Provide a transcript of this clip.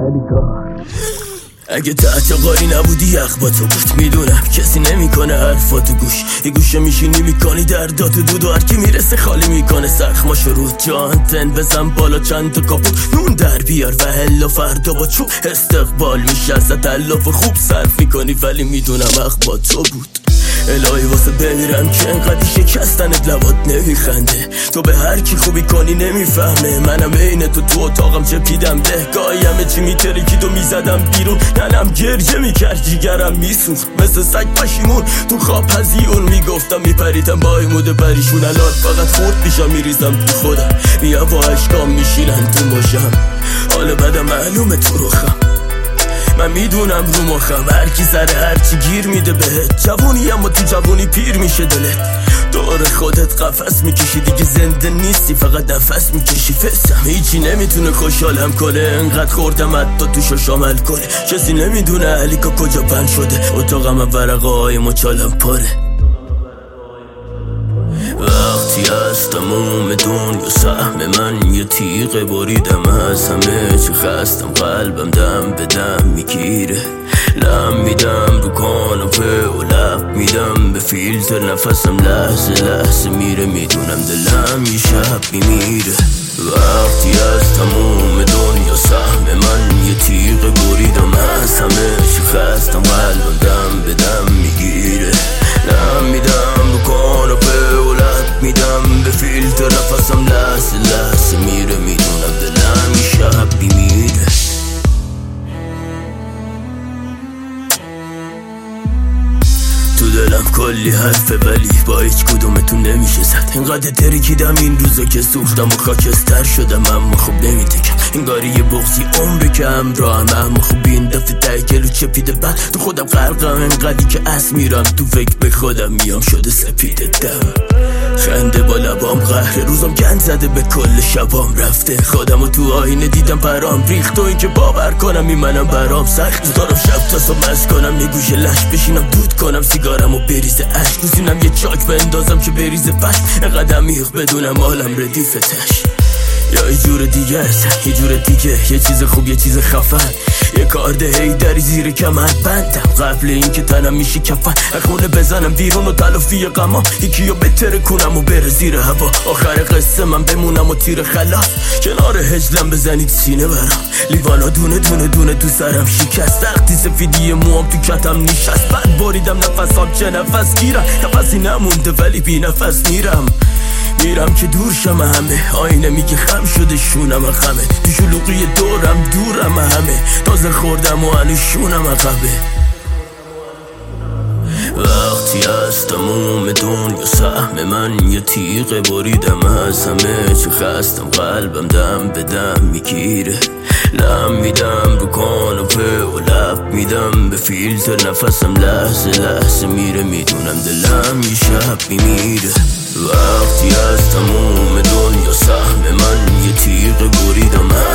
علی کار. اگه تحت قاری نبودی یخ با تو بود، میدونم کسی نمیکنه حرفاتو گوش، یه گوشه میشینی میکنی درداتو دود و هرکی میرسه خالی میکنه سخماشو رو جانتن بزن بالا چند تا کاپوت نون در بیار و هلا فردا با چوب استقبال میشه ازت الاف خوب صرف میکنی ولی میدونم حق با تو بود. الهی واسه بمیرم که انقدی شکستنت لبات نمیخنده، تو به هر کی خوبی کنی نمیفهمه، منم عین تو اتاقم چپیدم دهگاهی همه چی میترکید و میزدم بیرون، ننم گریه میکرد جیگرم میسوخت مثل سگ پشیمون تو خواب هزیون، میگفتم میپریدم با ایموده پریشون، الان فقط خورد میشم میریزم تو خودم، میام و عشقام میشینن تو مشم، حالا بعدم معلومه تو روخم، من میدونم رو مخم هرکی سر هرچی گیر میده بهت، جوونی اما تو جوونی پیر میشه دلت، دور خودت قفس میکشی دیگه زنده نیستی فقط نفس میکشی، فسم هیچی نمیتونه خوشحالم کنه، انقدر خوردم حتی توشو شامل کنه، کسی نمیدونه علیکا کجا بند شده، اتاقم ورقه های مچالم پاره. وقتی از تموم دنیا سهم من یه تیغ بریدم از همه چی خستم، قلبم دم به دم میگیره، لم میدم رو کاناپه و لب میدم به فیلتر، نفسم لحظه لحظه میره، میدونم دلم یه شب میمیره. وقتی از تموم دنیا سهم من یه تیغ بریدم از همه چی خستم، قلبم دم به دم میگیره، لم میدم رو کاناپه و لب میدم به فیلتر، نفسم لحظه لحظه میره، میدونم دلم یه شب میمیره. تو دلم کلی حرفه ولی با هیچ کدومتون نمیشه زد، اینقدر ترکیدم این روزا که سوختم و خاکستر شدم اما خوب نمیتکم، انگاری یه بغضی عمره که همراهم، اما خوب این دفعه تایگلو چپیده بعد تو خودم غرقم، انقدری که از میرم تو فکر به خودم میام شده سپیده دم، خنده با لبام قهر روزم گند زده به کل شبام رفته، خودمو تو آینه دیدم برام ریخت و این که باور کنم این منم برام سخت، دارم شب تا صبح مست کنم یه گوشه لش بشینم دود کنم سیگارم و بریزه عشق، روزینم یه چاک بندازم که بریزه پشت، اینقدر میخ بدونم حالم ردیفه تش، یا یه جور دیگه هستن یه جور دیگه، یه چیز خوب یه چیز خفن، یه کارده هیدری زیر کمر بندم قبل این که تنم میشه کفن، خونه بزنم بیرون و تلافی غمام، یکی رو بتره کنم و بره زیر هوا، آخر قصه من بمونم و تیر خلاص، کنار هجلم بزنید سینه برام، لیوانا دونه دونه دونه تو سرم شکست، وقتی سفیدی موام تو کتم نشست، بعد بریدم نفسام چه نفس گیرم، نفسی نمونده ولی بی نفس میرم که دور شم همه، آینه میگه خم شده شونم خمه، تو شلوغی دورم دورم همه، تازه خوردم و هنوز شونم عقبه. وقتی از تموم دنیا سهم من یه تیغ بریدم از همه چی خستم، قلبم دم به دم میگیره، لم میدم رو کاناپه و لب میدم به فیلتر، نفسم لحظه لحظه میره، میدونم دلم یه شب میمیره. وقتی از تموم دنیا سهم من یه تیغ بریدم